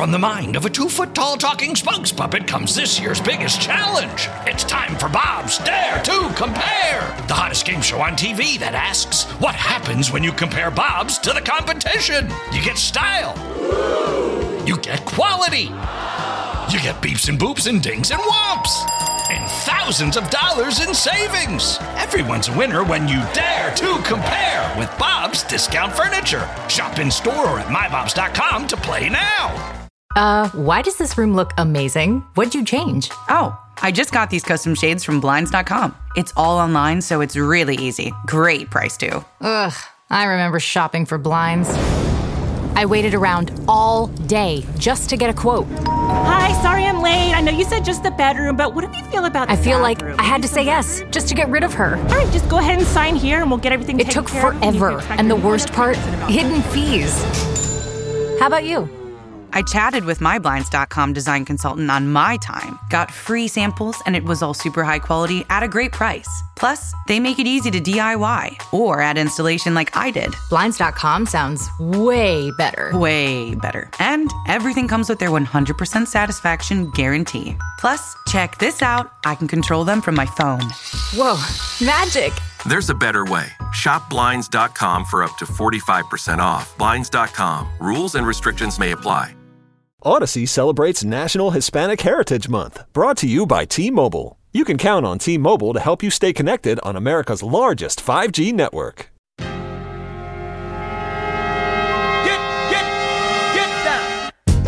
From the mind of a 2-foot-tall talking spokes puppet comes this year's biggest challenge. It's time for Bob's Dare to Compare, the hottest game show on TV that asks, what happens when you compare Bob's to the competition? You get style. You get quality. You get beeps and boops and dings and whomps. And thousands of dollars in savings. Everyone's a winner when you dare to compare with Bob's Discount Furniture. Shop in store or at mybobs.com to play now. Why does this room look amazing? What'd you change? Oh, I just got these custom shades from Blinds.com. It's all online, so it's really easy. Great price, too. Ugh, I remember shopping for blinds. I waited around all day just to get a quote. Hi, sorry I'm late. I know you said just the bedroom, but what do you feel about the I feel bathroom? like I had to say yes just to get rid of her. All right, just go ahead and sign here and we'll get everything It taken took care of. forever, and the worst part, hidden fees. How about you? I chatted with my Blinds.com design consultant on my time, got free samples, and it was all super high quality at a great price. Plus, they make it easy to DIY or add installation like I did. Blinds.com sounds way better. Way better. And everything comes with their 100% satisfaction guarantee. Plus, check this out. I can control them from my phone. Whoa, magic. There's a better way. Shop Blinds.com for up to 45% off. Blinds.com. Rules and restrictions may apply. Odyssey celebrates National Hispanic Heritage Month, brought to you by T-Mobile. You can count on T-Mobile to help you stay connected on America's largest 5G network. Get down.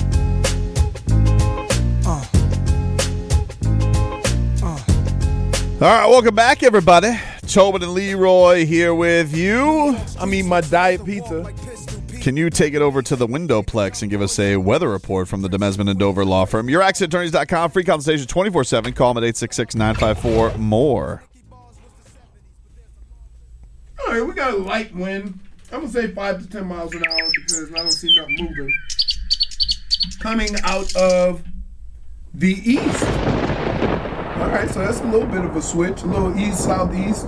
All right, welcome back, everybody. Tobin and Leroy here with you. I'm eating my diet pizza. Can you take it over to the Windowplex and give us a weather report from the Demesman and Dover Law Firm? YourAccentAttorneys.com. Free consultation 24/7. Call them at 866-954-MORE. All right, we got a light wind. I'm going to say 5 to 10 miles an hour because I don't see nothing moving. Coming out of the east. All right, so that's a little bit of a switch. A little east-southeast.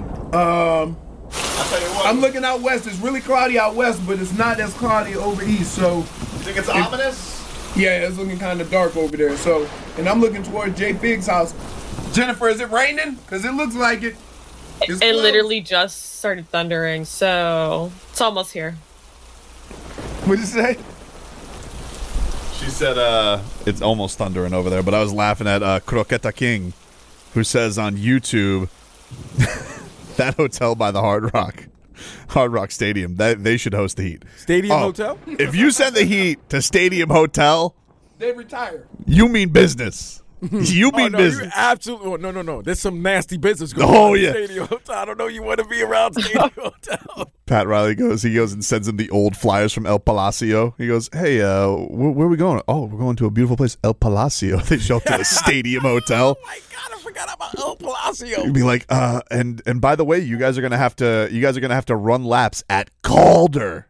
I'm looking out west. It's really cloudy out west, but it's not as cloudy over east. So You think it's ominous? Yeah, it's looking kind of dark over there. So, and I'm looking towards Jay Figg's house. Jennifer, is it raining? Because it looks like it. It literally just started thundering, so it's almost here. What'd you say? She said it's almost thundering over there, but I was laughing at Croqueta King, who says on YouTube that hotel by the Hard Rock Stadium, that they should host the Heat. Stadium Hotel? If you send the Heat to Stadium Hotel, they retire. You mean business. You mean business. You absolutely. No. There's some nasty business going Oh, on yeah. in Stadium Hotel. I don't know you want to be around Stadium Hotel. Pat Riley goes and sends him the old flyers from El Palacio. He goes, hey, where are we going? Oh, we're going to a beautiful place, El Palacio. They show up to the Stadium Hotel. Oh, my God, I forgot about El Palacio. You'd be like, and by the way, you guys are gonna have to run laps at Calder.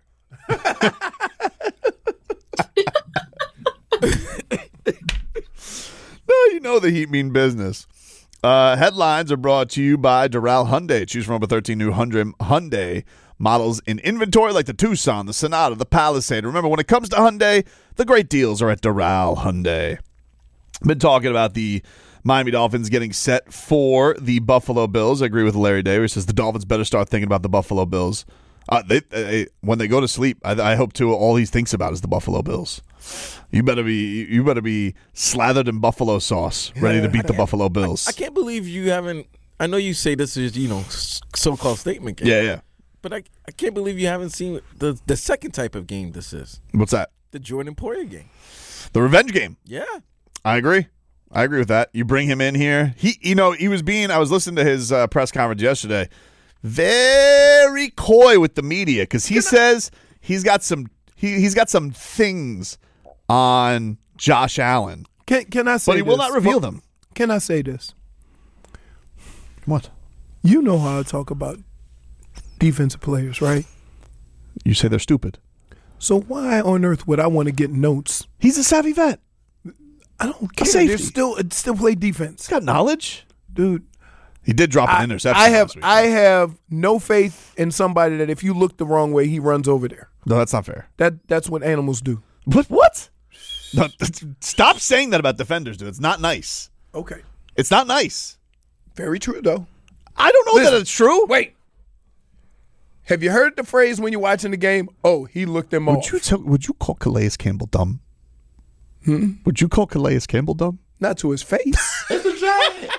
No, you know the Heat mean business. Headlines are brought to you by Doral Hyundai. Choose from over 13 new Hyundai models in inventory like the Tucson, the Sonata, the Palisade. Remember, when it comes to Hyundai, the great deals are at Doral Hyundai. Been talking about the Miami Dolphins getting set for the Buffalo Bills. I agree with Larry Day. He says the Dolphins better start thinking about the Buffalo Bills. When they go to sleep, I hope too. All he thinks about is the Buffalo Bills. You better be slathered in buffalo sauce, ready to beat the Buffalo Bills. I can't believe you haven't. I know you say this is so-called statement game. Yeah. But I can't believe you haven't seen the second type of game this is. What's that? The Jordan Poyer game. The revenge game. Yeah. I agree with that. You bring him in here. I was listening to his press conference yesterday. Very coy with the media because he says he's got some things on Josh Allen. Can I say? But he will not reveal them. Can I say this? What? You know how I talk about defensive players, right? You say they're stupid. So why on earth would I want to get notes? He's a savvy vet. I don't care. They still play defense. He's got knowledge, dude. He did drop an interception. I have no faith in somebody that if you look the wrong way, he runs over there. No, that's not fair. That's what animals do. What? No, stop saying that about defenders, dude. It's not nice. Okay. It's not nice. Very true, though. I don't know that it's true. Wait. Have you heard the phrase when you're watching the game? Oh, he looked him off. Would you call Calais Campbell dumb? Would you call Calais Campbell dumb? Not to his face. It's a giant.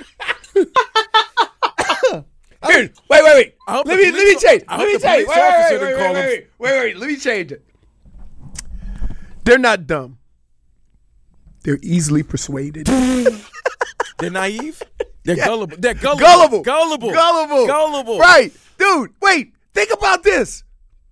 Here, wait. I hope Let the me police- change. I Let hope me the change. police officer didn't call him- Wait. Let me change it. They're not dumb. They're easily persuaded. They're naive. They're gullible. They're Gullible. Gullible. Right. Dude, wait. Think about this.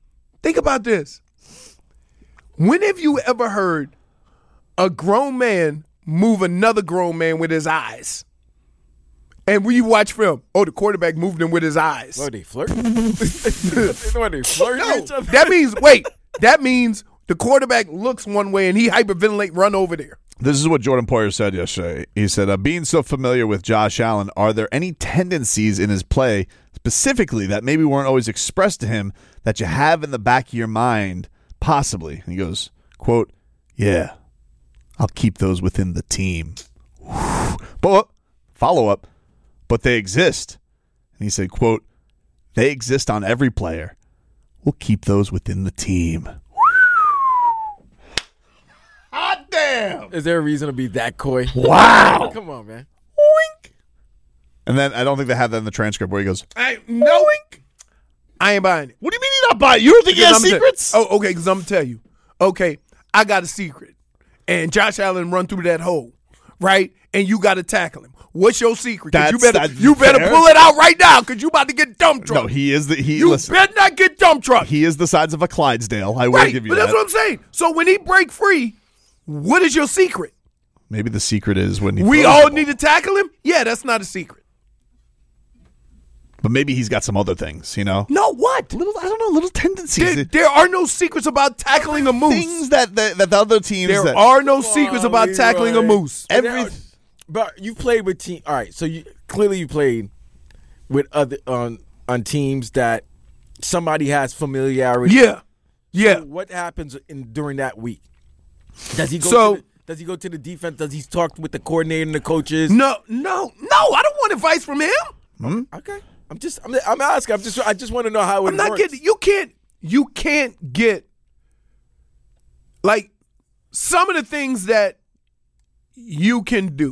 When have you ever heard a grown man move another grown man with his eyes? And when you watch film, the quarterback moved him with his eyes. What, they flirt? What, they flirt with each other? That means the quarterback looks one way and he hyperventilate, run over there. This is what Jordan Poyer said yesterday. He said, being so familiar with Josh Allen, are there any tendencies in his play specifically that maybe weren't always expressed to him that you have in the back of your mind, possibly? And he goes, quote, yeah, I'll keep those within the team. But, follow-up, but they exist. And he said, quote, they exist on every player. We'll keep those within the team. Hot damn! Is there a reason to be that coy? Wow! Come on, man. Wink. And then I don't think they have that in the transcript where he goes, Wink. I ain't buying it. what do you mean you're not buying it? You don't think he has secrets? Okay, because I'm going to tell you. Okay, I got a secret. And Josh Allen run through that hole, right? And you got to tackle him. What's your secret? 'Cause you better pull it out right now because you about to get dump truck. No, he is the You listen, better not get dump truck. he is the size of a Clydesdale. I will Right, give you but that. that's what I'm saying. So when he break free, what is your secret? Maybe the secret is when he We throws all the ball. need to tackle him? Yeah, that's not a secret. But maybe he's got some other things, you know? No, what? Little tendencies. There are no secrets about tackling a moose. Things that the other teams There that are no secrets about Leroy. tackling a moose. But you played with team. All right, so you played with other on teams that somebody has familiarity. Yeah. So what happens during that week? Does he go? Does he go to the defense? Does he talk with the coordinator and the coaches? No. I don't want advice from him. Okay. I'm asking. I just want to know how it I'm not works. getting. You can't get like some of the things that you can do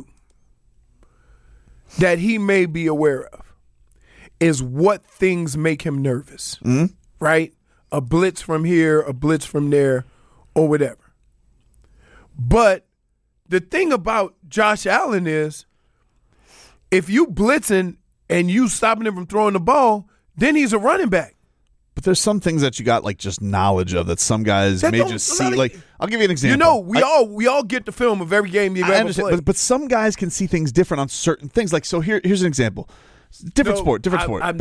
that he may be aware of is what things make him nervous, right? A blitz from here, a blitz from there, or whatever. But the thing about Josh Allen is if you blitzing and you stopping him from throwing the ball, then he's a running back. But there's some things that you got like just knowledge of that some guys may just see. Like I'll give you an example. You know, we all get the film of every game you ever played. But some guys can see things different on certain things. Like so, here's an example. Different sport. I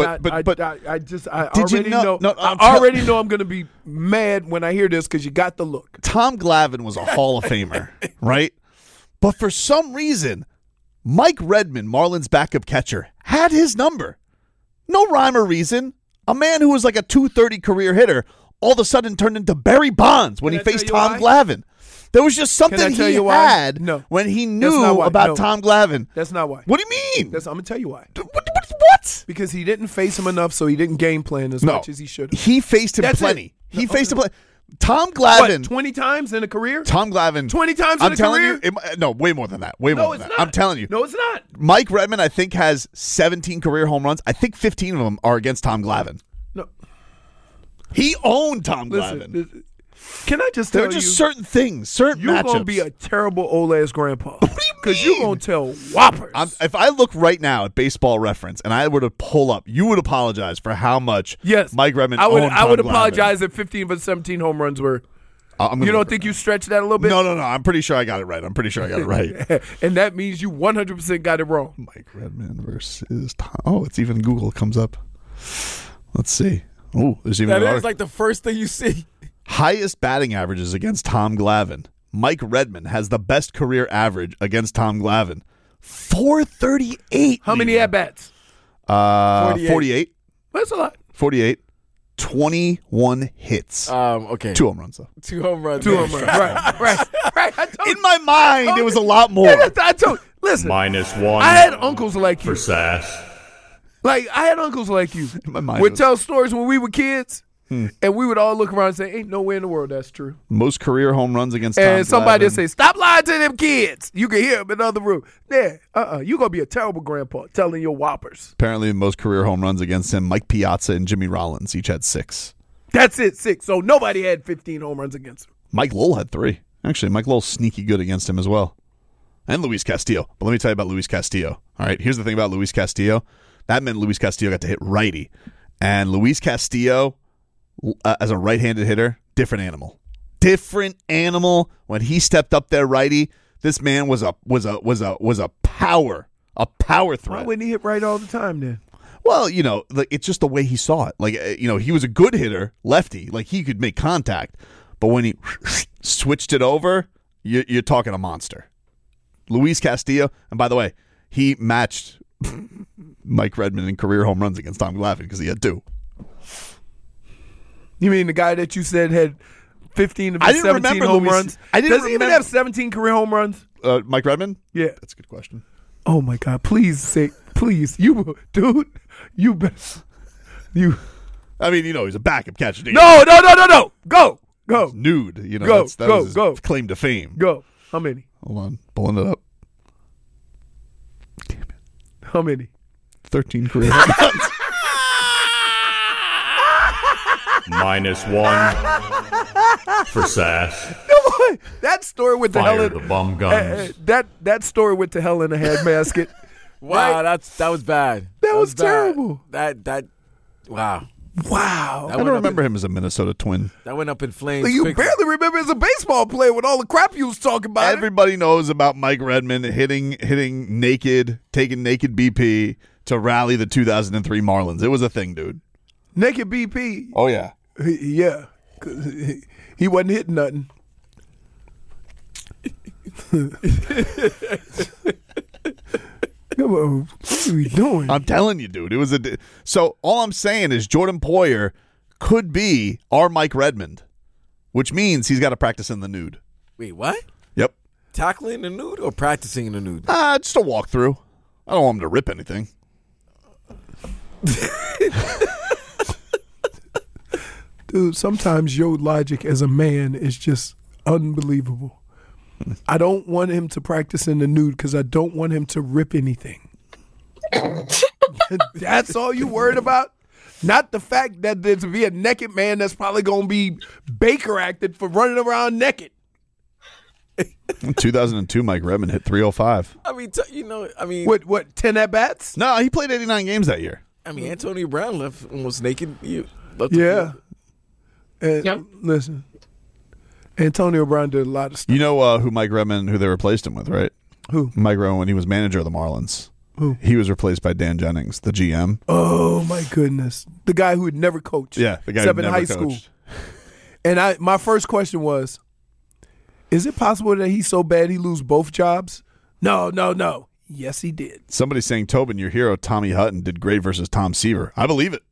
already know I'm going to be mad when I hear this because you got the look. Tom Glavine was a Hall of Famer, right? But for some reason, Mike Redmond, Marlins backup catcher, had his number. No rhyme or reason. A man who was like a .230 career hitter all of a sudden turned into Barry Bonds when he faced Tom Glavine. There was just something he had when he knew about Tom Glavine. That's not why. What do you mean? I'm going to tell you why. What? Because he didn't face him enough, so he didn't game plan as much as he should have. He faced him plenty. He faced him plenty. Tom Glavine. 20 times in a career? Tom Glavine. 20 times in a career? No, way more than that. Way more than that. I'm telling you. No, it's not. Mike Redmond, I think, has 17 career home runs. I think 15 of them are against Tom Glavine. No. He owned Tom Glavine. Listen, can I just tell you? There are just certain things, certain you're matchups. You're going to be a terrible old-ass grandpa. Because you're going to tell whoppers. If I look right now at Baseball Reference and I were to pull up, you would apologize for how much Mike Redmond owned Tom Glavine. I would apologize if 15 of 17 home runs were. You don't think you stretched that a little bit? No. I'm pretty sure I got it right. And that means you 100% got it wrong. Mike Redmond versus Tom. Oh, it's even Google comes up. Let's see. Oh, there's even that is like the first thing you see. Highest batting averages against Tom Glavine. Mike Redmond has the best career average against Tom Glavine. 438. How many at-bats? 48. That's a lot. 48. 21 hits. Okay. 2 home runs, though. 2 home runs. 2 home runs. Right. In my mind, it was a lot more. I told. Listen. -1. I had uncles like you. For Sass. Like I had uncles like you. My mind would was- tell stories when we were kids, and we would all look around and say, "Ain't no way in the world that's true." Most career home runs against Tom And somebody would Glavine. say, "Stop lying to them kids." You can hear them in the other room. Yeah, you gonna be a terrible grandpa telling your whoppers. Apparently, most career home runs against him, Mike Piazza and Jimmy Rollins each had 6. That's it, 6. So nobody had 15 home runs against him. Mike Lowell had 3. Actually, Mike Lowell's sneaky good against him as well. And Luis Castillo. But let me tell you about Luis Castillo. All right, here's the thing about Luis Castillo. That meant Luis Castillo got to hit righty. And Luis Castillo, as a right-handed hitter, different animal. Different animal. When he stepped up there righty, this man was a power threat. Why wouldn't he hit right all the time then? Well, like it's just the way he saw it. Like, he was a good hitter, lefty. Like, he could make contact. But when he switched it over, you're talking a monster. Luis Castillo, and by the way, he matched Mike Redmond in career home runs against Tom Glavine because he had 2. You mean the guy that you said had 15 of his 17 home runs? Does he even have 17 career home runs? Mike Redmond? Yeah. That's a good question. Oh, my God. Please. Dude, you best. You. I mean, he's a backup catcher. No. Go. He's nude. Go. That was his claim to fame. Go. How many? Hold on. Pulling it up. Damn it. How many? 13 career home runs. -1 for Sass. No, that story with the hell Fire in the bum guns. that story with the hell in a handbasket. Wow, right? that was bad. That was bad. terrible. Wow. Wow. I don't remember him as a Minnesota Twin. That went up in flames. You quickly. barely remember as a baseball player with all the crap you was talking about. Everybody knows about Mike Redmond hitting naked, taking naked BP to rally the 2003 Marlins. It was a thing, dude. Naked BP. Oh, yeah. Yeah. He wasn't hitting nothing. Come on. What are we doing? I'm telling you, dude. It was so all I'm saying is Jordan Poyer could be our Mike Redmond, which means he's got to practice in the nude. Wait, what? Yep. Tackling the nude or practicing in the nude? Just a walkthrough. I don't want him to rip anything. Dude, sometimes your logic as a man is just unbelievable. I don't want him to practice in the nude because I don't want him to rip anything. That's all you worried about? Not the fact that there's to be a naked man that's probably going to be Baker acted for running around naked. In 2002, Mike Redmond hit 305. I mean, What, 10 at-bats? No, he played 89 games that year. I mean, Antonio Brown left almost naked. Yeah. And listen, Antonio Brown did a lot of stuff. You know who Mike Redmond, who they replaced him with, right? Who? Mike Redmond, when he was manager of the Marlins. Who? He was replaced by Dan Jennings, the GM. Oh, my goodness. The guy who had never coached. Yeah, the guy except who in never high coached. school. And my first question was, is it possible that he's so bad he lose both jobs? No. Yes, he did. Somebody's saying, Tobin, your hero, Tommy Hutton, did great versus Tom Seaver. I believe it.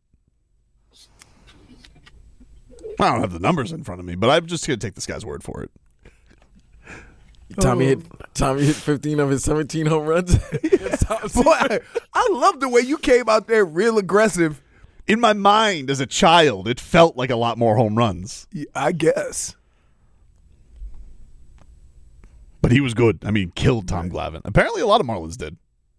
I don't have the numbers in front of me, but I'm just going to take this guy's word for it. Tommy hit 15 of his 17 home runs. Boy, I love the way you came out there real aggressive. In my mind, as a child, it felt like a lot more home runs. I guess. But he was good. I mean, killed Tom Glavine. Apparently, a lot of Marlins did.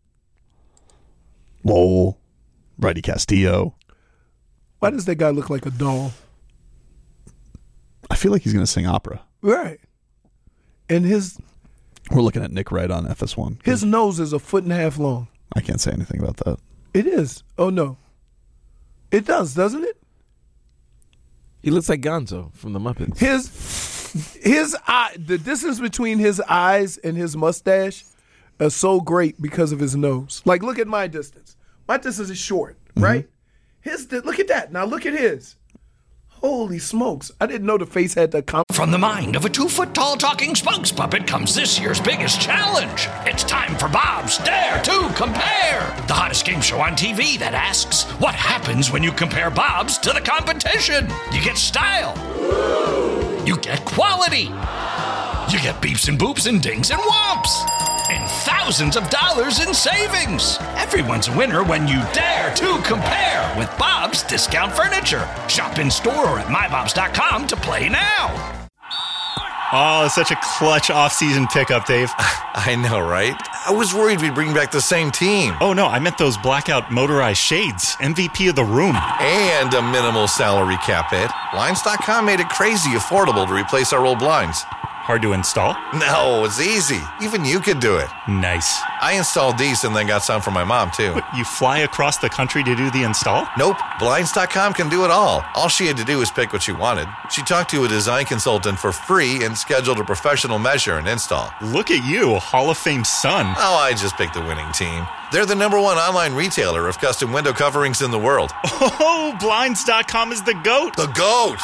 Lowell, Righty Castillo. Why does that guy look like a doll? I feel like he's going to sing opera. Right. And We're looking at Nick Wright on FS1. his nose is 1.5 feet long. I can't say anything about that. It is. Oh, no. It does, doesn't it? He looks like Gonzo from the Muppets. His eye, the distance between his eyes and his mustache is so great because of his nose. Like, look at my distance. My distance is short, right? Look at that. Now look at his. Holy smokes. I didn't know the face had that From the mind of a 2-foot-tall talking spokes puppet comes this year's biggest challenge. It's time for Bob's Dare to Compare, the hottest game show on TV that asks, what happens when you compare Bob's to the competition? You get style. You get quality. You get beeps and boops and dings and whomps. And thousands of dollars in savings. Everyone's a winner when you dare to compare with Bob's Discount Furniture. Shop in store or at mybobs.com to play now. Oh, such a clutch off-season pickup, Dave. I know, right? I was worried we'd bring back the same team. Oh, no, I meant those blackout motorized shades. MVP of the room. And a minimal salary cap hit. Blinds.com made it crazy affordable to replace our old blinds. Hard to install? No, it's easy. Even you could do it. Nice. I installed these and then got some for my mom, too. What, you fly across the country to do the install? Nope. Blinds.com can do it all. All she had to do was pick what she wanted. She talked to a design consultant for free and scheduled a professional measure and install. Look at you, Hall of Fame son. Oh, I just picked the winning team. They're the #1 online retailer of custom window coverings in the world. Oh, Blinds.com is the GOAT. The GOAT!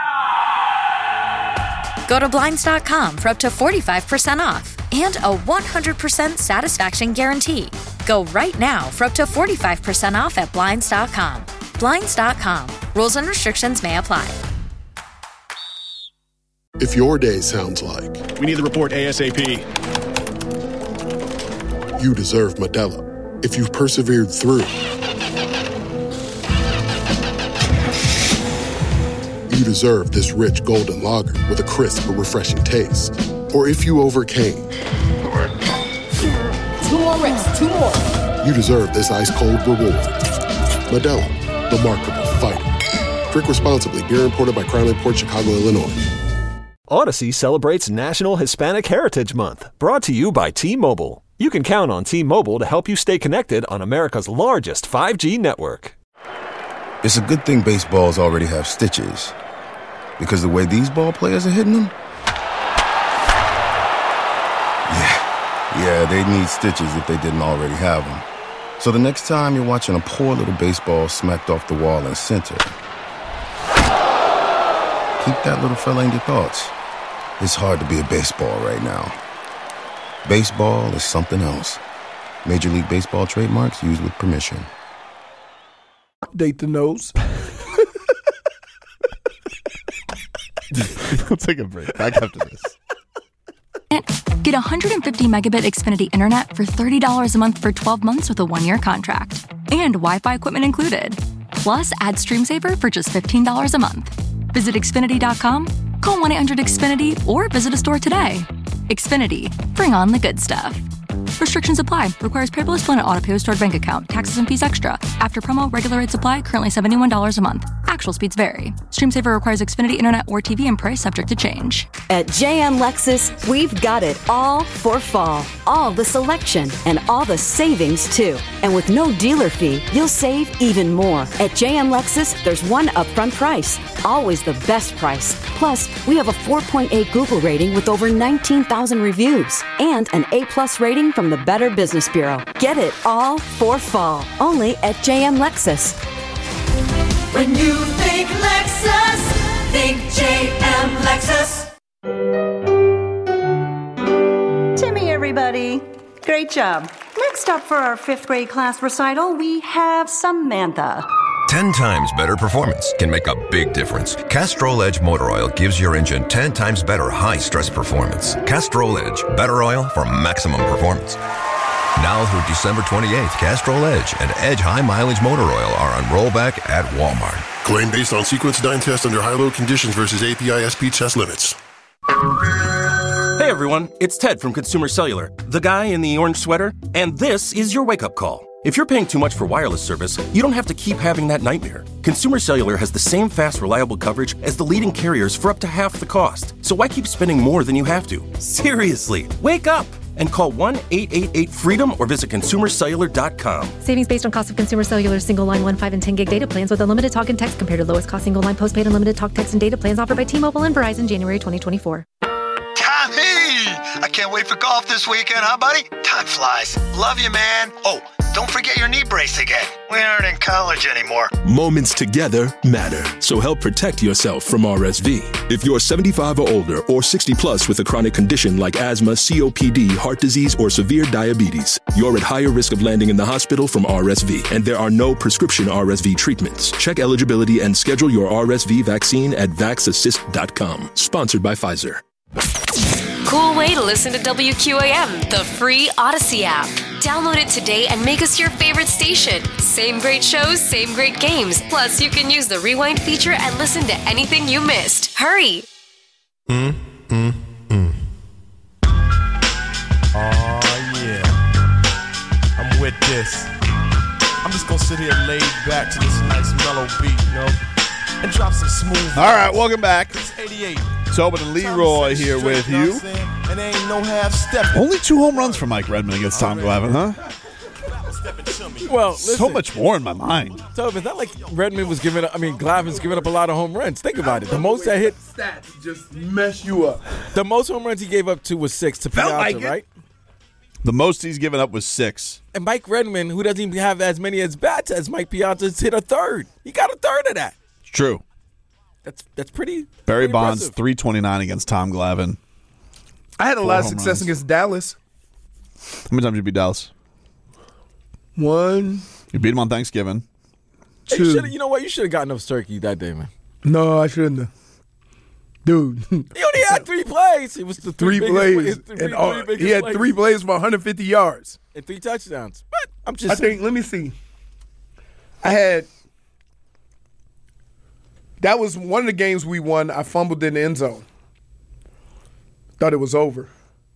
Go to Blinds.com for up to 45% off and a 100% satisfaction guarantee. Go right now for up to 45% off at Blinds.com. Blinds.com. Rules and restrictions may apply. If your day sounds like... We need the report ASAP. You deserve Modelo. If you've persevered through... You deserve this rich golden lager with a crisp but refreshing taste. Or if you overcame. 2 more reps, 2 more. You deserve this ice-cold reward. Modelo, the mark of a fighter. Drink responsibly. Beer imported by Crown Port Chicago, Illinois. Odyssey celebrates National Hispanic Heritage Month, brought to you by T-Mobile. You can count on T-Mobile to help you stay connected on America's largest 5G network. It's a good thing baseballs already have stitches. Because the way these ball players are hitting them? Yeah, they'd need stitches if they didn't already have them. So the next time you're watching a poor little baseball smacked off the wall in center, keep that little fella in your thoughts. It's hard to be a baseball right now. Baseball is something else. Major League Baseball trademarks used with permission. Update the nose. We'll take a break. Back after this. Get 150 megabit Xfinity internet for $30 a month for 12 months with a 1-year contract. And Wi-Fi equipment included. Plus, add StreamSaver for just $15 a month. Visit Xfinity.com, call 1-800-XFINITY, or visit a store today. Xfinity. Bring on the good stuff. Restrictions apply. Requires payable discipline and auto-pay with stored bank account. Taxes and fees extra. After promo, regular rates apply. Currently $71 a month. Actual speeds vary. StreamSaver requires Xfinity Internet or TV and price subject to change. At JM Lexus, we've got it all for fall. All the selection and all the savings, too. And with no dealer fee, you'll save even more. At JM Lexus, there's one upfront price. Always the best price. Plus, we have a 4.8 Google rating with over 19,000 reviews. And an A+ rating from the Better Business Bureau. Get it all for fall. Only at JM Lexus. When you think Lexus, think JM Lexus. Timmy, everybody. Great job. Next up for our 5th grade class recital, we have Samantha. 10 times better performance can make a big difference. Castrol Edge Motor Oil gives your engine 10 times better high-stress performance. Castrol Edge, better oil for maximum performance. Now through December 28th, Castrol Edge and Edge High Mileage Motor Oil are on rollback at Walmart. Claim based on sequence 9 test under high-load conditions versus API SP test limits. Hey everyone, it's Ted from Consumer Cellular, the guy in the orange sweater, and this is your wake-up call. If you're paying too much for wireless service, you don't have to keep having that nightmare. Consumer Cellular has the same fast, reliable coverage as the leading carriers for up to half the cost. So why keep spending more than you have to? Seriously, wake up and call 1-888-FREEDOM or visit consumercellular.com. Savings based on cost of Consumer Cellular single line 1, 5, and 10 gig data plans with unlimited talk and text compared to lowest cost single line postpaid unlimited talk, text, and data plans offered by T-Mobile and Verizon January 2024. Tommy! I can't wait for golf this weekend, huh, buddy? Time flies. Love you, man. Oh, don't forget your knee brace again. We aren't in college anymore. Moments together matter, so help protect yourself from RSV. If you're 75 or older or 60 plus with a chronic condition like asthma, COPD, heart disease, or severe diabetes, you're at higher risk of landing in the hospital from RSV, and there are no prescription RSV treatments. Check eligibility and schedule your RSV vaccine at vaxassist.com. Sponsored by Pfizer. Cool way to listen to WQAM, the free Odyssey app. Download it today and make us your favorite station. Same great shows, same great games. Plus, you can use the rewind feature and listen to anything you missed. Hurry! Oh, yeah. I'm with this. I'm just gonna sit here laid back to this nice mellow beat, you know, and drop some smooth. All right, welcome back. It's 88. Tobin and Leroy here with you. And there ain't no half step. Only 2 home runs for Mike Redmond against Tom Glavine, huh? Well, so much more in my mind. So it's not like Redmond was giving up. I mean, Glavine's giving up a lot of home runs. Think about it. The most that hit stats just mess you up. The most home runs he gave up to was 6 to Piazza, like right? The most he's given up was 6. And Mike Redmond, who doesn't even have as many at bats as Mike Piazza's, hit a third. He got a third of that. It's true. That's pretty. Barry pretty Bonds, impressive. 329 against Tom Glavine. I had a 4 lot of home success runs. against Dallas. How many times did you beat Dallas? 1. You beat him on Thanksgiving. Hey, 2. you know what? You should have gotten up turkey that day, man. No, I shouldn't have. Dude. He only had 3 plays. It was the 3 biggest plays. three And biggest he had plays. 3 plays for 150 yards. And 3 touchdowns. But I'm just I think, let me see. That was one of the games we won. I fumbled in the end zone. Thought it was over.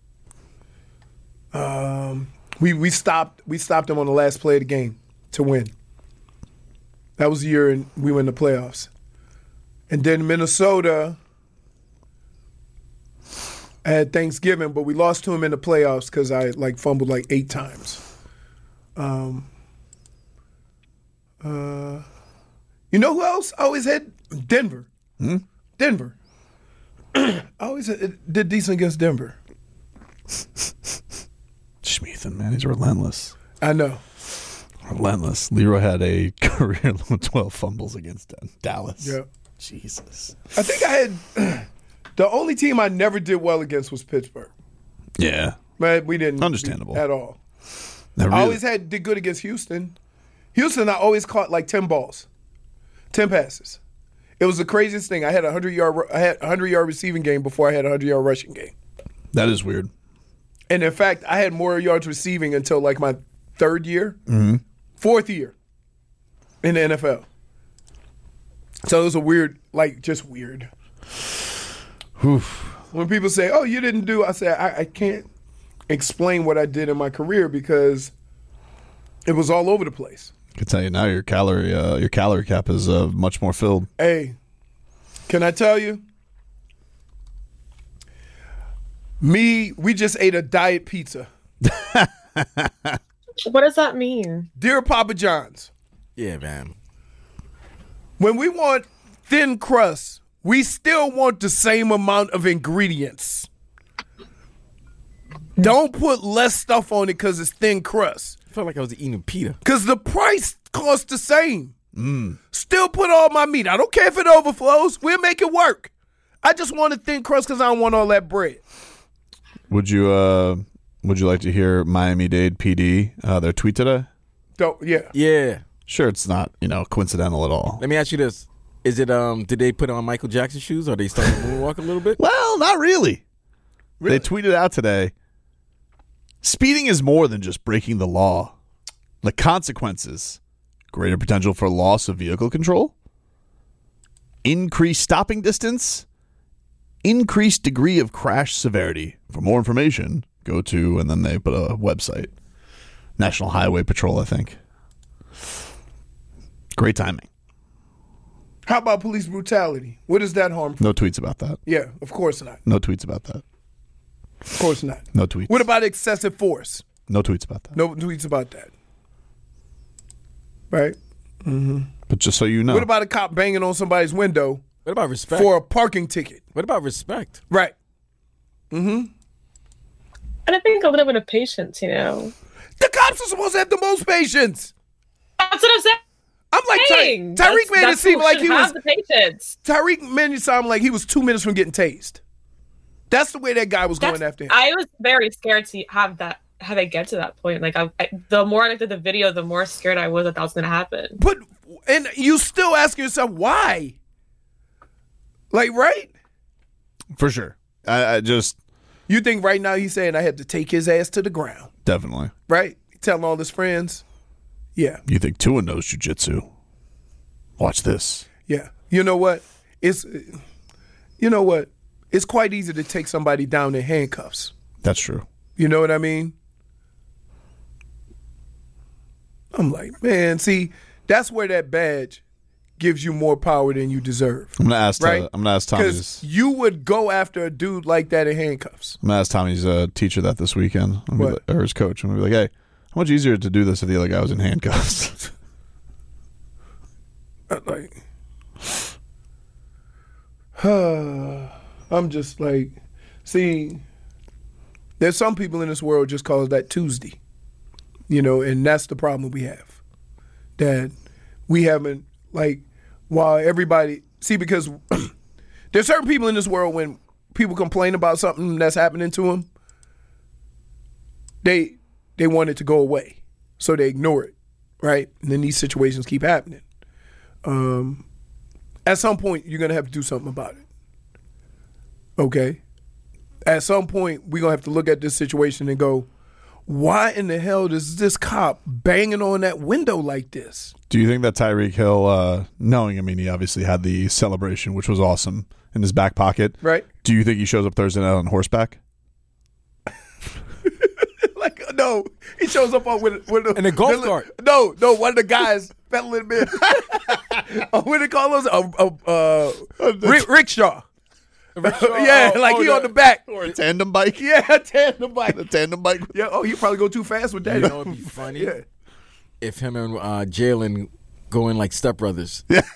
We stopped them on the last play of the game to win. That was the year we went in the playoffs. And then Minnesota had Thanksgiving, but we lost to them in the playoffs because I fumbled 8 times. You know who else I always had? Denver. Denver. I always did decent against Denver. Schmeathan, man, he's relentless. I know. Relentless. Leroy had a career low 12 fumbles against Dallas. Yeah. Jesus. I think I had the only team I never did well against was Pittsburgh. Yeah. But we didn't. Understandable. At all. Really. I always did good against Houston. Houston, I always caught 10 balls, 10 passes. It was the craziest thing. I had a 100-yard receiving game before I had a 100-yard rushing game. That is weird. And in fact, I had more yards receiving until my 3rd year, 4th year in the NFL. So it was a weird, just weird. Oof. When people say, "Oh, you didn't do," I say, I can't explain what I did in my career because it was all over the place. I can tell you now, your calorie cap is much more filled. Hey, can I tell you? We just ate a diet pizza. What does that mean? Dear Papa John's. Yeah, man. When we want thin crust, we still want the same amount of ingredients. Don't put less stuff on it because it's thin crust. I felt like I was eating pita. Because the price costs the same. Still put all my meat. I don't care if it overflows. We'll make it work. I just want a thin crust because I don't want all that bread. Would you like to hear Miami-Dade PD, their tweet today? Yeah. Yeah. Sure, it's not, coincidental at all. Let me ask you this. Is it, did they put on Michael Jackson shoes or are they starting to moonwalk a little bit? Well, not really. They tweeted out today, speeding is more than just breaking the law. The consequences, greater potential for loss of vehicle control, increased stopping distance, increased degree of crash severity. For more information, go to, and then they put a website. National Highway Patrol, I think. Great timing. How about police brutality? What is that harmful? No tweets about that. Yeah, of course not. No tweets about that. Of course not. No tweets. What about excessive force? No tweets about that. No tweets about that. Right? Mm-hmm. But just so you know. What about a cop banging on somebody's window? What about respect? For a parking ticket. What about respect? Right. Mm-hmm. And I think a little bit of patience, The cops are supposed to have the most patience. That's what I'm saying. I'm like, Tyreek made it seem like he was. The patience. Tyreek made it sound like he was 2 minutes from getting tased. That's the way that guy was going after him. I was very scared to have it get to that point. Like, the more I looked at the video, the more scared I was that was going to happen. And you still ask yourself why? Like, right? For sure. I just. You think right now he's saying I had to take his ass to the ground? Definitely. Right? Telling all his friends. Yeah. You think Tua knows jiu-jitsu? Watch this. Yeah. You know what? It's quite easy to take somebody down in handcuffs. That's true. You know what I mean? I'm like, man, see, that's where that badge gives you more power than you deserve. I'm gonna ask. Right? I'm gonna ask Tommy's. Because you would go after a dude like that in handcuffs. I'm gonna ask Tommy's teacher that this weekend, or his coach. I'm gonna be like, hey, how much easier to do this if the other guy was in handcuffs? Like, I'm just like, see, there's some people in this world just call that Tuesday, and that's the problem we have. That we haven't, like, while everybody, see, because there's certain people in this world when people complain about something that's happening to them, they want it to go away, so they ignore it, right? And then these situations keep happening. At some point, you're going to have to do something about it. Okay? At some point, we're going to have to look at this situation and go, why in the hell is this cop banging on that window like this? Do you think that Tyreek Hill, he obviously had the celebration, which was awesome, in his back pocket. Right. Do you think he shows up Thursday night on horseback? No, he shows up in a golf cart. No, one of the guys pedaling in. What do they call those? Rickshaw. Yeah, he on the back. Or a tandem bike. Yeah, a tandem bike. The tandem bike. Yeah, you probably go too fast with that. You know it'd be funny if him and Jalen go in like stepbrothers. Yeah.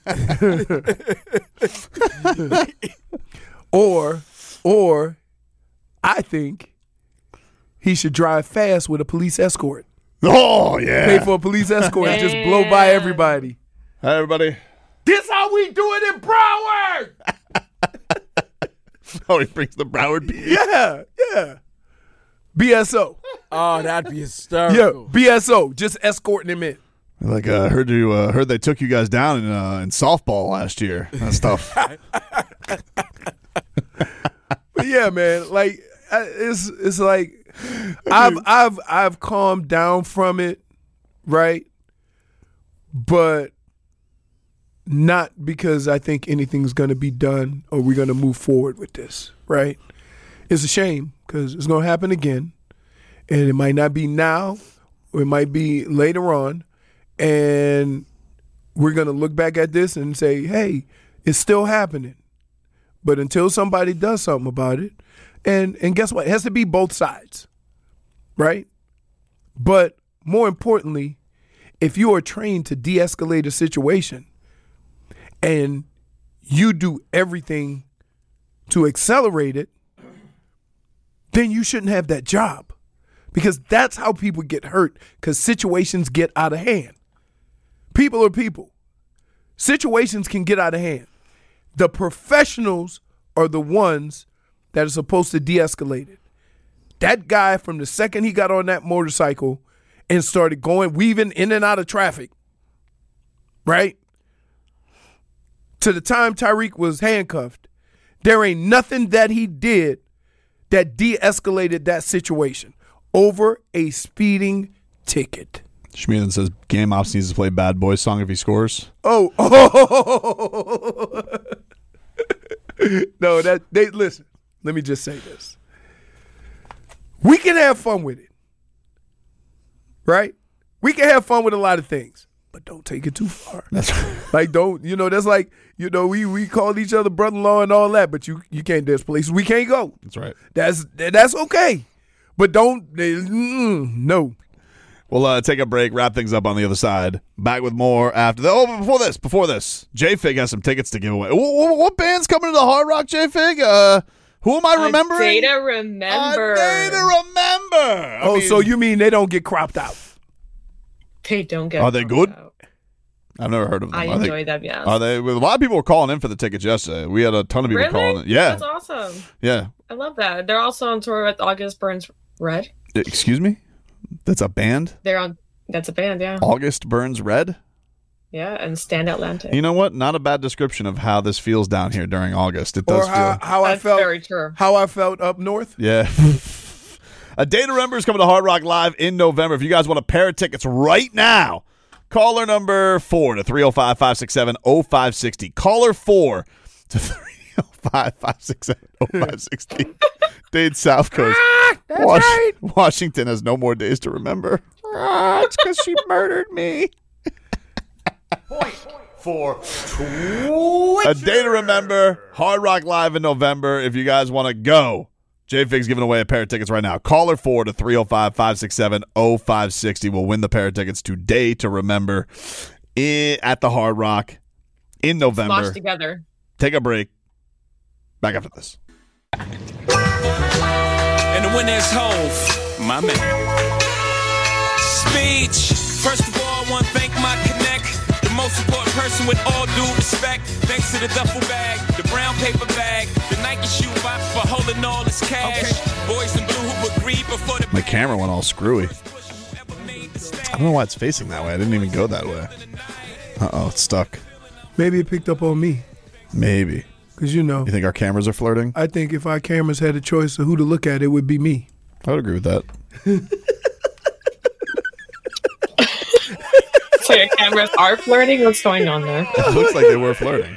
Or I think he should drive fast with a police escort. Oh, yeah. Pay for a police escort and just blow by everybody. Hi, everybody. This how we do it in Broward. Oh, he brings the Broward beat. Yeah. BSO. Oh, that'd be hysterical. Yeah, BSO. Just escorting him in. Like, heard they took you guys down in softball last year. That stuff. But yeah, man. Like, it's like I've calmed down from it, right? But not because I think anything's going to be done or we're going to move forward with this, right? It's a shame because it's going to happen again, and it might not be now or it might be later on, and we're going to look back at this and say, hey, it's still happening. But until somebody does something about it, and guess what? It has to be both sides, right? But more importantly, if you are trained to de-escalate a situation and you do everything to accelerate it, then you shouldn't have that job, because that's how people get hurt, because situations get out of hand. People are people. Situations can get out of hand. The professionals are the ones that are supposed to de-escalate it. That guy, from the second he got on that motorcycle and started weaving in and out of traffic, right, to the time Tyreek was handcuffed, there ain't nothing that he did that de-escalated that situation over a speeding ticket. Schmieden says Game Ops needs to play Bad Boy song if he scores. Oh. No, listen, let me just say this. We can have fun with it, right? We can have fun with a lot of things, but don't take it too far. That's right. Like, that's like, we call each other brother-in-law and all that, but you can't, there's places we can't go. That's right. That's okay. But no. We'll take a break, wrap things up on the other side. Back with more after that. Oh, before this, J-Fig has some tickets to give away. What band's coming to the Hard Rock, J-Fig? Who am I remembering? A Day to Remember. A Day to Remember. I mean, so you mean they don't get cropped out? They don't get. Are they good? I've never heard of them. I enjoy them, yes. Are they? Well, a lot of people were calling in for the tickets yesterday. We had a ton of people calling in. Yeah. That's awesome. Yeah. I love that. They're also on tour with August Burns Red. Excuse me? That's a band? That's a band, yeah. August Burns Red? Yeah, and Stand Atlantic. You know what? Not a bad description of how this feels down here during August. It does feel how I felt. Very true. How I felt up north. Yeah. A Day to Remember is coming to Hard Rock Live in November. If you guys want a pair of tickets right now, caller number 4 to 305-567-0560. Caller 4 to 305-567-0560. Dade South Coast. That's right. Washington has no more days to remember. It's because she murdered me. For A Day to Remember, Hard Rock Live in November. If you guys want to go, J-Fig's giving away a pair of tickets right now. Caller 4 to 305-567-0560 will win the pair of tickets to Day to Remember at the Hard Rock in November. Smosh together. Take a break. Back after this. And the winner is Hove, my man. Speech. First of all, I want to thank my connect, the most important person with all due respect. Thanks to the duffel bag, the brown paper bag, the Nike shoe box for holding all this cash. Okay. Boys in blue who agreed before the... My camera went all screwy. I don't know why it's facing that way. I didn't even go that way. Uh-oh, it's stuck. Maybe it picked up on me. Maybe. Because, you know. You think our cameras are flirting? I think if our cameras had a choice of who to look at, it would be me. I would agree with that. So your cameras are flirting? What's going on there? It looks like they were flirting.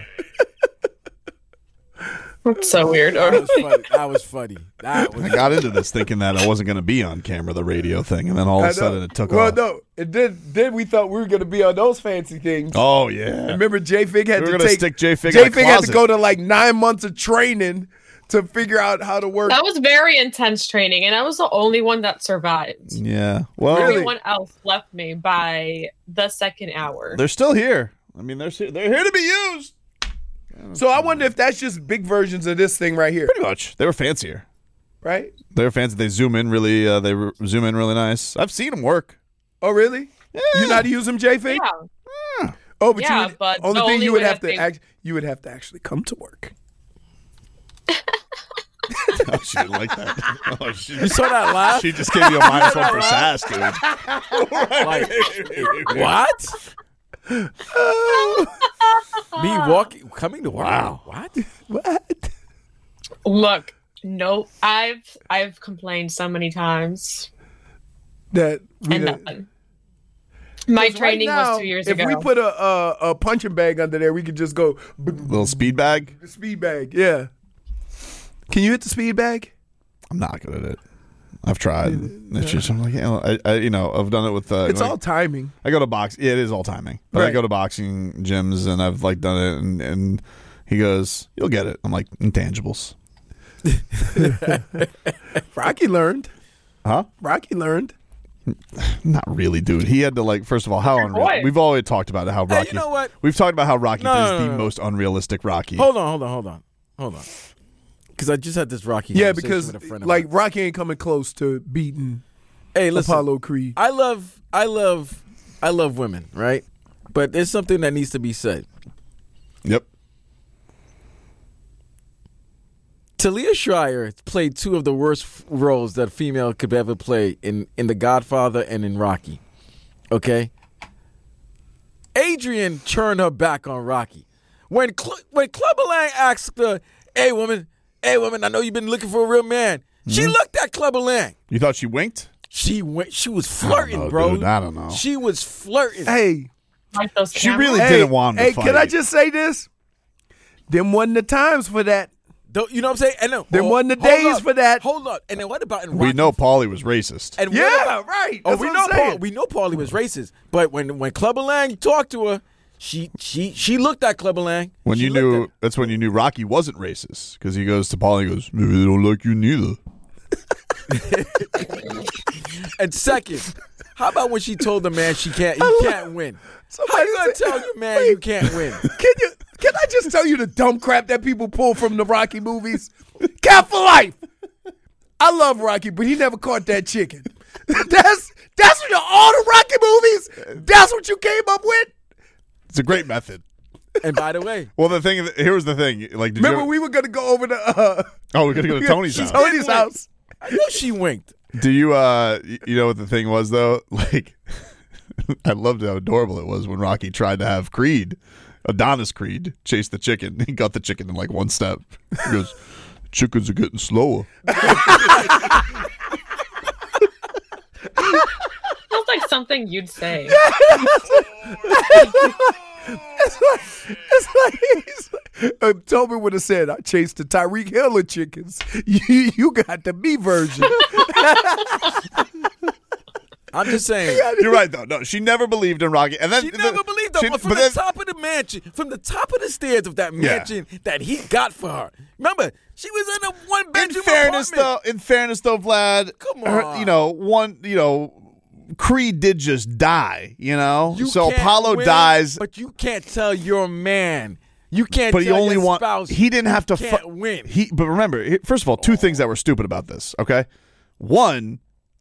That's so weird. That was funny. I got into this thinking that I wasn't going to be on camera, the radio thing, and then all of a sudden it took off. Well, no, it did. Then we thought we were going to be on those fancy things. Oh yeah. Remember, J-Fig had to stick J-Fig had to go to like 9 months of training to figure out how to work. That was very intense training, and I was the only one that survived. Yeah. Well, everyone else left me by the second hour. They're still here. I mean, they're here to be used. So I wonder if that's just big versions of this thing right here. Pretty much. They were fancier. Right? They were fancy. They zoom in really. Zoom in really nice. I've seen them work. Oh, really? Yeah. You know how to use them, J-Fig? Yeah. Oh, but yeah, you would, but only the thing only you would way have I to you would have to actually come to work. Oh, she didn't like that. Oh, You saw that laugh? She just gave you a -1 for sass, dude. What? Me coming to work? Wow. What? Look, no, I've complained so many times that and nothing. My training was 2 years ago. If we put a punching bag under there, we could just go little speed bag. The speed bag, yeah. Can you hit the speed bag? I'm not good at it. I've tried. It's just, I'm like, I've done it with. It's like, all timing. I go to box. Yeah, it is all timing. But Right. I go to boxing gyms and I've like done it, and he goes, "You'll get it." I'm like, intangibles. Rocky learned. Huh? Rocky learned. Not really, dude. He had to like. First of all, how unreal. boy. We've always talked about how Rocky. you know what? We've talked about how Rocky No, is the no. most unrealistic Rocky. Hold on. Because I just had this Rocky Yeah, conversation because with a friend of like mine. Rocky ain't coming close to beating Hey, listen, Apollo Creed. I love women, right? But there's something that needs to be said. Yep. Talia Shire played two of the worst roles that a female could ever play in The Godfather and in Rocky. Okay? Adrian turned her back on Rocky. When Clubber Lang asked her, hey woman, I know you've been looking for a real man. She looked at Clubber Lang. You thought she winked? She was flirting, I don't know, bro. dude. I don't know. She was flirting. Hey, Like those She cameras. really didn't want him to Hey, fight. can I just say this? Them wasn't the times for that. You know what I'm saying? And Them wasn't the days for that. Hold up. And then what about in Rocky? We know Paulie was racist. And what Yeah, about, right. Oh, That's we what know I'm saying. we know Paulie was racist. But when Clubber Lang talked to her, she looked at Clubber Lang. When She you looked knew, that's when you knew Rocky wasn't racist, because he goes to Paulie and goes, maybe they don't like you neither. And second, how about when she told the man you can't win? How you gonna tell your man you can't win? Can I just tell you the dumb crap that people pull from the Rocky movies? Cat for life. I love Rocky, but he never caught that chicken. That's what all the Rocky movies. That's what you came up with. It's a great method. And by the way, well, here was the thing. Like, remember we were gonna go over to. We're gonna go to Tony's house. Tony's house. I know she winked. Do you you know what the thing was though? Like, I loved how adorable it was when Rocky tried to have Adonis Creed, chase the chicken. He got the chicken in like one step. He goes, "Chickens are getting slower." Sounds like something you'd say. It's like Tobin would have said, "I chased the Tyreek Hill of chickens. You got the me version." I'm just saying. You're right though. No, she never believed in Rocky, and then she never believed him. From the top of the mansion, from the top of the stairs of that mansion that he got for her. Remember, she was in a one-bedroom apartment. In fairness, though, Vlad, come on. Creed did just die. So can't Apollo win, dies, but you can't tell your man. You can't. But tell your spouse. He didn't have to win. But remember, first of all, two things that were stupid about this. Okay, one,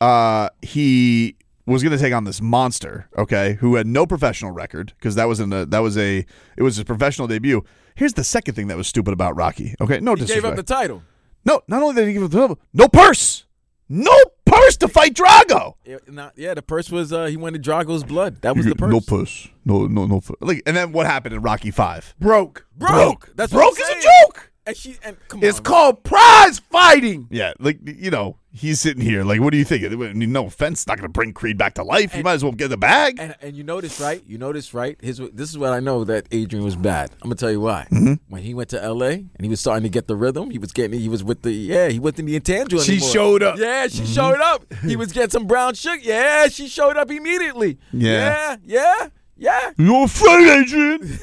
he was going to take on this monster, okay, who had no professional record because it was his professional debut. Here's the second thing that was stupid about Rocky. Okay, no disrespect. He gave up the title. No, not only did he give up the title, no purse to fight Drago. The purse was he wanted Drago's blood. That was the purse. No purse. No. Like, and then what happened in Rocky 5? Broke. That's broke is a joke. It's called prize fighting. Yeah, he's sitting here like, what do you think? No offense, not going to bring Creed back to life. You might as well get the bag. And you notice, right? This is what I know that Adrian was bad. I'm gonna tell you why. Mm-hmm. When he went to L.A. and he was starting to get the rhythm, he wasn't the intangible She anymore. showed up. Yeah, she showed up. He was getting some brown sugar. Yeah, she showed up immediately. Yeah. You're afraid, Adrian.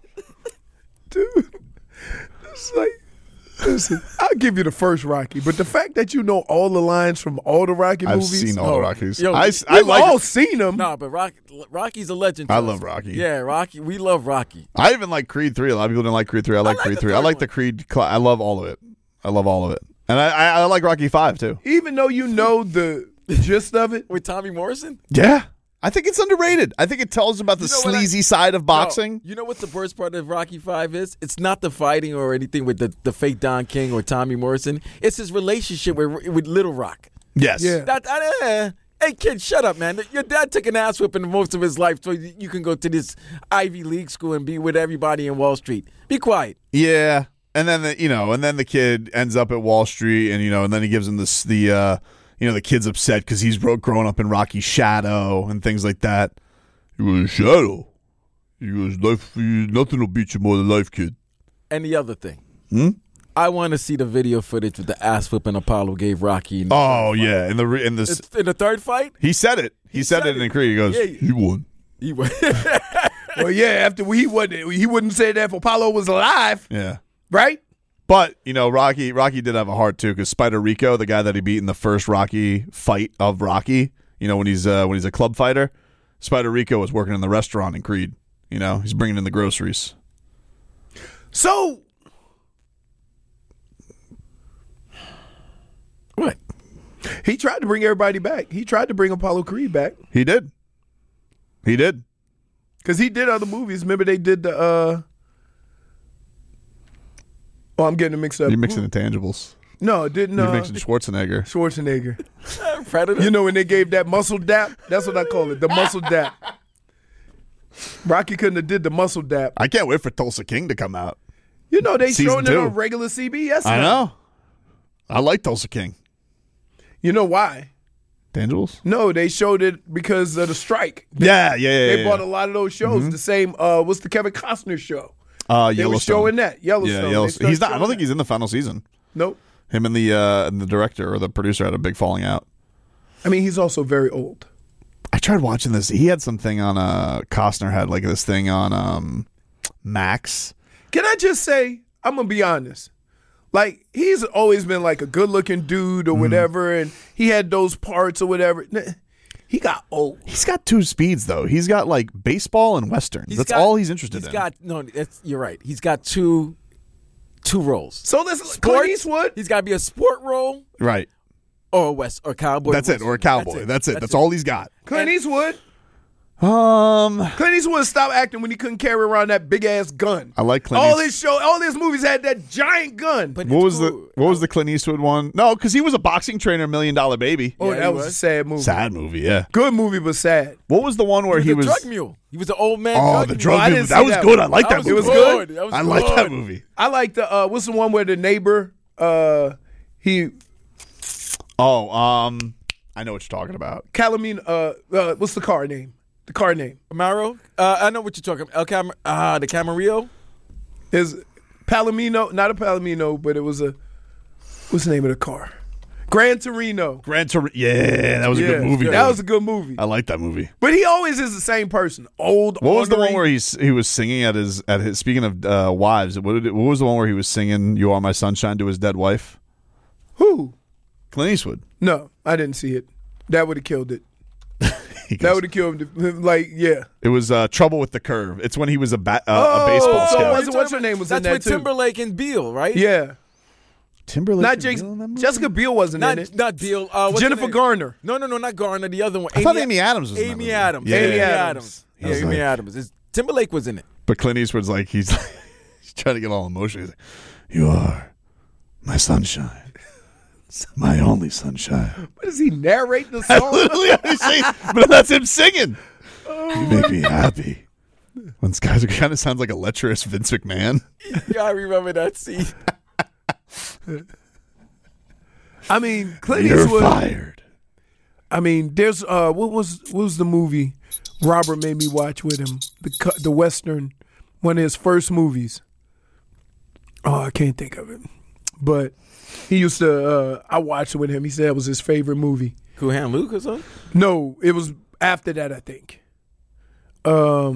Dude, it's like. Listen, I'll give you the first Rocky, but the fact that you know all the lines from all the Rocky movies. I've seen all the Rockies. We've all seen them. No, but Rocky's a legend. I love Rocky. Yeah, Rocky. We love Rocky. I even like Creed 3. A lot of people didn't like Creed 3. I like Creed 3. I like the Creed. I love all of it. And I like Rocky 5 too. Even though you know the gist of it. With Tommy Morrison? Yeah. I think it's underrated. I think it tells about the sleazy side of boxing. You know what the worst part of Rocky 5 is? It's not the fighting or anything with the fake Don King or Tommy Morrison. It's his relationship with Little Rock. Yes. Yeah. Hey, kid, shut up, man. Your dad took an ass whipping most of his life so you can go to this Ivy League school and be with everybody in Wall Street. Be quiet. Yeah. And then the kid ends up at Wall Street and then he gives him the kid's upset because he's grown up in Rocky's shadow and things like that. He was a shadow. He goes, nothing will beat you more than life, kid. And the other thing. I want to see the video footage with the ass whipping Apollo gave Rocky. In the third fight? He said it. He said it in Creed. He goes, he won. He won. Well, yeah, after he wouldn't say that if Apollo was alive. Yeah. Right? But, Rocky did have a heart, too, because Spider Rico, the guy that he beat in the first Rocky fight of Rocky, when he's a club fighter, Spider Rico was working in the restaurant in Creed. He's bringing in the groceries. So, what? He tried to bring everybody back. He tried to bring Apollo Creed back. He did. Because he did other movies. Remember they did the... Oh, I'm getting it mixed up. You're mixing intangibles. No, it didn't. You're mixing Schwarzenegger. Predator. When they gave that muscle dap, that's what I call it, the muscle dap. Rocky couldn't have did the muscle dap. I can't wait for Tulsa King to come out. They Season showing 2. it on regular CBS. I know. I like Tulsa King. You know why? Tangibles? No, they showed it because of the strike. Yeah. They bought a lot of those shows. Mm-hmm. The same, what's the Kevin Costner show? Yellowstone. They were showing that. Yellowstone. Yeah, Yellowstone. He's not. I don't think he's in the final season. Nope. Him and the director or the producer had a big falling out. I mean, he's also very old. I tried watching this. He had something on Costner had like this thing on Max. Can I just say, I'm gonna be honest. Like, he's always been like a good-looking dude or whatever, and he had those parts or whatever. He got old. He's got two speeds, though. He's got, like, baseball and westerns. That's all he's interested in. You're right. He's got two roles. So this Clint Eastwood. He's got to be a sport role. Right. or cowboy. That's it, or a cowboy. That's it. That's all he's got. Clint Eastwood. Clint Eastwood stopped acting when he couldn't carry around that big ass gun. I like Clint all his movies had that giant gun. What was the Clint Eastwood one? No, because he was a boxing trainer, $1 Million Baby. Oh, that was a sad movie. Sad movie, yeah. Good movie, but sad. What was the one where he was? The drug mule. He was the old man. Oh, the drug mule. That was good. I like that movie. It was good. I like that movie. I like the what's the one where the neighbor he. Oh, I know what you're talking about. Calamino. What's the car name? The car name. Camaro? I know what you're talking about. The Camarillo? Is Palomino, not a Palomino, but it was what's the name of the car? Gran Torino. Yeah, that was a good movie. That was a good movie. I like that movie. But he always is the same person. Old. What was the one where he was singing at his speaking of wives, what was the one where he was singing "You Are My Sunshine" to his dead wife? Who? Clint Eastwood. No, I didn't see it. That would have killed it. That would have killed him. Like, yeah. It was Trouble with the Curve. It's when he was a baseball scout. What's her name was in that That's too? with Timberlake and Beal, right? Yeah. Timberlake. Not Jessica Biel wasn't in it. Not Beal. Jennifer Garner. No, not Garner. The other one. I thought Amy Adams was in that Amy movie. Adams. Yeah. Amy Adams. I was Amy like- Adams. Timberlake was in it. But Clint Eastwood's like he's trying to get all emotional. He's like, "You are my sunshine, my only sunshine." What is he narrating the song? But that's him singing. You make me happy. When guys kind of sounds like a lecherous Vince McMahon. Yeah, I remember that scene. I mean, Clint You're Eastwood. fired. I mean, there's what was the movie Robert made me watch with him? The Western, one of his first movies. Oh, I can't think of it. But he used to I watched it with him. He said it was his favorite movie. Cool Hand Luke or something? No, it was after that, I think. I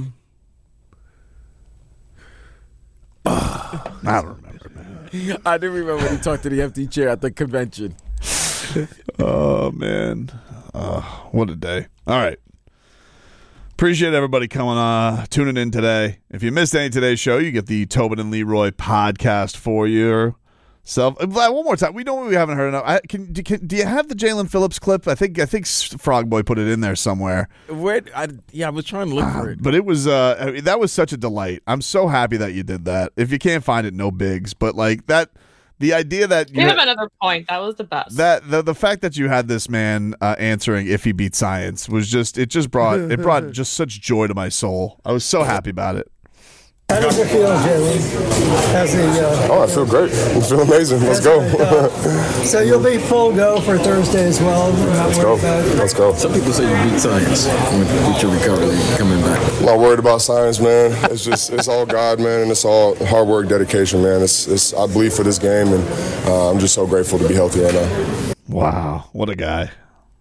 don't remember, man. I do remember when he talked to the empty chair at the convention. Oh, man. What a day. All right. Appreciate everybody tuning in today. If you missed any of today's show, you get the Tobin and Leroy podcast for yourself. Vlad, one more time. We know we haven't heard enough. Do you have the Jalen Phillips clip? I think Frog Boy put it in there somewhere. I was trying to look for it. But it was that was such a delight. I'm so happy that you did that. If you can't find it, no bigs. But like that, the idea that Give him another point. That was the best. That the fact that you had this man answering if he beat science was it brought just such joy to my soul. I was so happy about it. How does it feel, Jalen? I feel great. I feel amazing. Let's go. So you'll be full go for Thursday as well. Let's go. Some people say you beat science with your recovery coming back. I'm not worried about science, man. It's all God, man, and it's all hard work, dedication, man. I bleed for this game, and I'm just so grateful to be healthy right now. Wow, what a guy.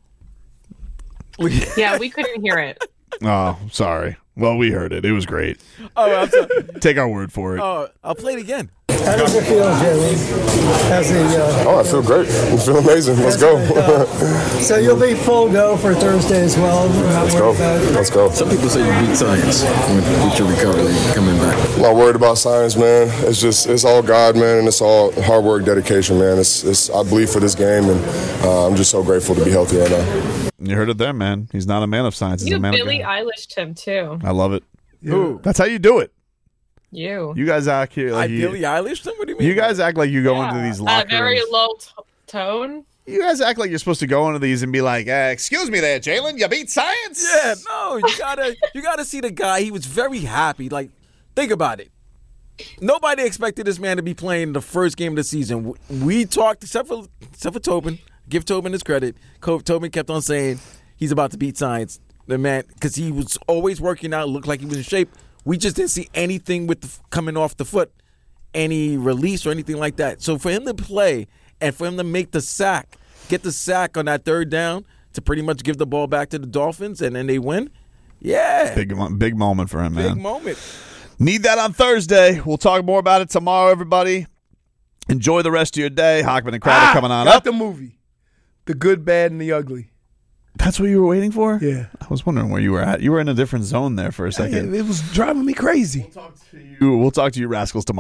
Yeah, we couldn't hear it. Oh, sorry. Well, we heard it. It was great. Oh, I'm sorry. Take our word for it. Oh, I'll play it again. How does it feel, Jalen? I feel great. I feel amazing. Let's go. So you'll be full go for Thursday as well. Let's go. Some people say you beat science with your recovery coming back. I'm not worried about science, man. It's all God, man, and it's all hard work, dedication, man. I bleed for this game, and I'm just so grateful to be healthy right now. You heard it there, man. He's not a man of science. He's You a man Billie of God. Eilish'd him too. I love it. Who? That's how you do it. You. You guys act here like Billie Eilish? What do you mean? You guys act like you go into these At a locker very rooms. low tone. You guys act like you're supposed to go into these and be like, "Excuse me, there, Jalen. You beat science." Yeah, no, you gotta see the guy. He was very happy. Like, think about it. Nobody expected this man to be playing the first game of the season. We talked, except for Tobin. Give Tobin his credit. Tobin kept on saying he's about to beat science. The man, because he was always working out, looked like he was in shape. We just didn't see anything with coming off the foot, any release or anything like that. So for him to play and for him to make the sack, get the sack on that third down to pretty much give the ball back to the Dolphins and then they win, yeah. Big moment for him, man. Big moment. Need that on Thursday. We'll talk more about it tomorrow, everybody. Enjoy the rest of your day. Hockman and Crowder coming on got up. the movie. The Good, Bad, and the Ugly. That's what you were waiting for? Yeah. I was wondering where you were at. You were in a different zone there for a second. It was driving me crazy. We'll talk to you rascals tomorrow.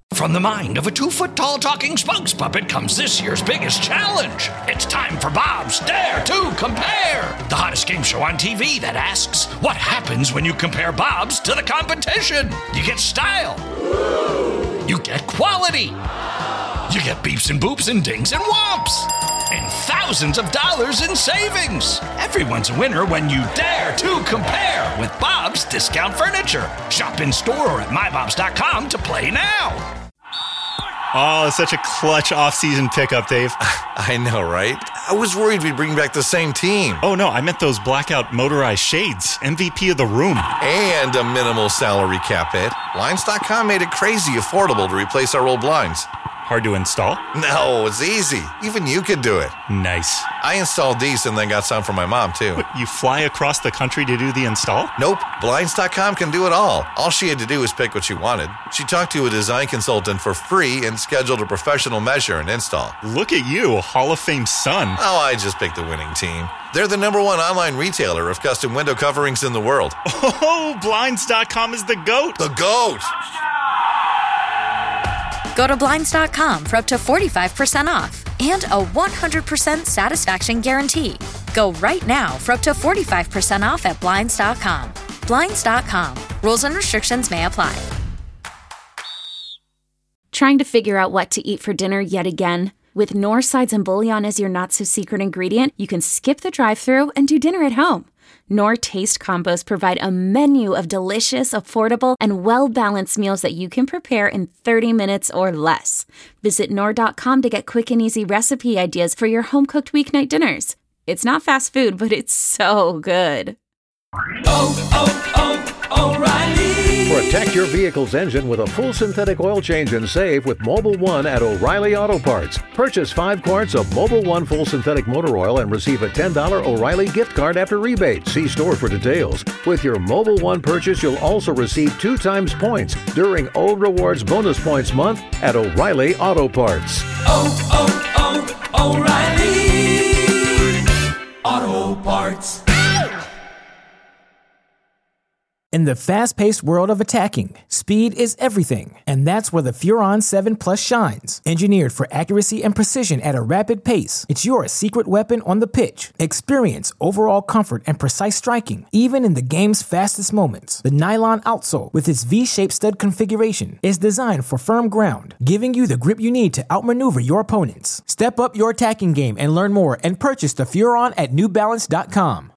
From the mind of a 2-foot-tall talking spokes puppet comes this year's biggest challenge. It's time for Bob's Dare to Compare, the hottest game show on TV that asks, what happens when you compare Bob's to the competition? You get style. You get quality. You get beeps and boops and dings and whomps. And thousands of dollars in savings. Everyone's a winner when you dare to compare with Bob's Discount Furniture. Shop in store or at mybobs.com to play now. Oh, such a clutch off-season pickup, Dave. I know, right? I was worried we'd bring back the same team. Oh, no, I meant those blackout motorized shades. MVP of the room. And a minimal salary cap hit. Blinds.com made it crazy affordable to replace our old blinds. Hard to install? No, it's easy. Even you could do it. Nice. I installed these and then got some for my mom, too. What, you fly across the country to do the install? Nope. Blinds.com can do it all. All she had to do was pick what she wanted. She talked to a design consultant for free and scheduled a professional measure and install. Look at you, Hall of Fame son. Oh, I just picked the winning team. They're the #1 online retailer of custom window coverings in the world. Oh, Blinds.com is the GOAT. The GOAT! Go to Blinds.com for up to 45% off and a 100% satisfaction guarantee. Go right now for up to 45% off at Blinds.com. Blinds.com. Rules and restrictions may apply. Trying to figure out what to eat for dinner yet again? With Knorr sides and bouillon as your not-so-secret ingredient, you can skip the drive-thru and do dinner at home. Knorr Taste Combos provide a menu of delicious, affordable, and well-balanced meals that you can prepare in 30 minutes or less. Visit Knorr.com to get quick and easy recipe ideas for your home-cooked weeknight dinners. It's not fast food, but it's so good. O'Reilly. Protect your vehicle's engine with a full synthetic oil change and save with Mobil 1 at O'Reilly Auto Parts. Purchase 5 quarts of Mobil 1 full synthetic motor oil and receive a $10 O'Reilly gift card after rebate. See store for details. With your Mobil 1 purchase, you'll also receive 2 times points during O Rewards Bonus Points Month at O'Reilly Auto Parts. O'Reilly Auto Parts. In the fast-paced world of attacking, speed is everything, and that's where the Furon 7 Plus shines. Engineered for accuracy and precision at a rapid pace, it's your secret weapon on the pitch. Experience overall comfort and precise striking, even in the game's fastest moments. The nylon outsole, with its V-shaped stud configuration, is designed for firm ground, giving you the grip you need to outmaneuver your opponents. Step up your attacking game and learn more and purchase the Furon at NewBalance.com.